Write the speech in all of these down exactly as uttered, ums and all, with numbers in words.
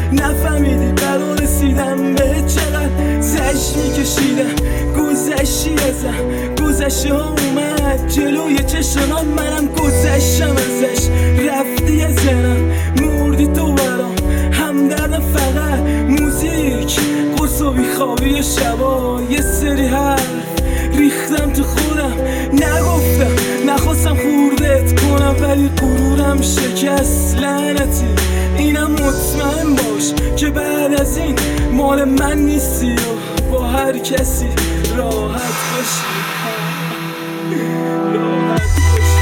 نفهمیدی برا رسیدم به چقدر زش میکشیدم. گذشتی ازم، گذشته ها اومد جلوی چشمم، منم گذشتم ازش. رفتی از ذهنم، مردی تو برام، همدردم فقط موزیک، قرص و بیخوابی شبا. یه سری حرف ریختم تو خودم، نگفتم نخواستم خوردت کنم، ولی غرورم شکست. لعنتی اینم مطمئن باش که بعد از این مال من نیستی و با هر کسی راحت باشی، راحت باشی.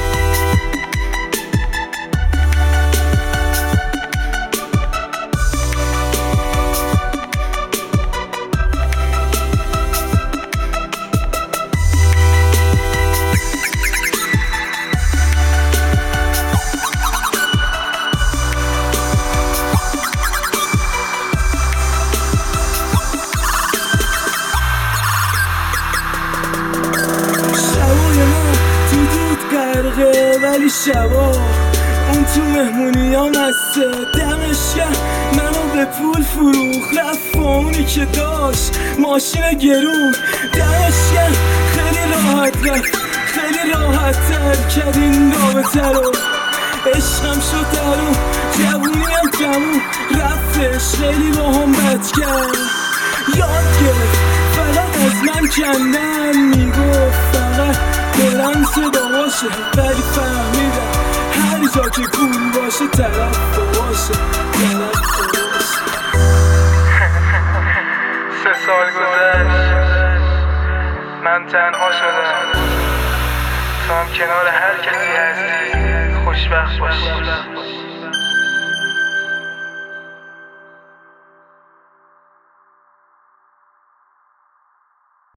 ولی شبا اون تو مهمونی ها مسته، دمش کرد منو به پول فروخت، رفت با اونی که داشت ماشین گرون. دمش کرد خیلی راحت رفت، خیلی راحت تر کرد این رابطه رو. عشقم شد درون، جوونیم تموم رفتش، خیلی با هم بد کرد. یاد گرفت فقط از من کندن، میگفت فقط برم صدا باشه، ولی فهمیدم هر جا که پول باشه طرف باشه، طرف باشه. سه سال گذشت من تنها شدم، تو هم کنار هر کسی هستی خوشبخت باشی.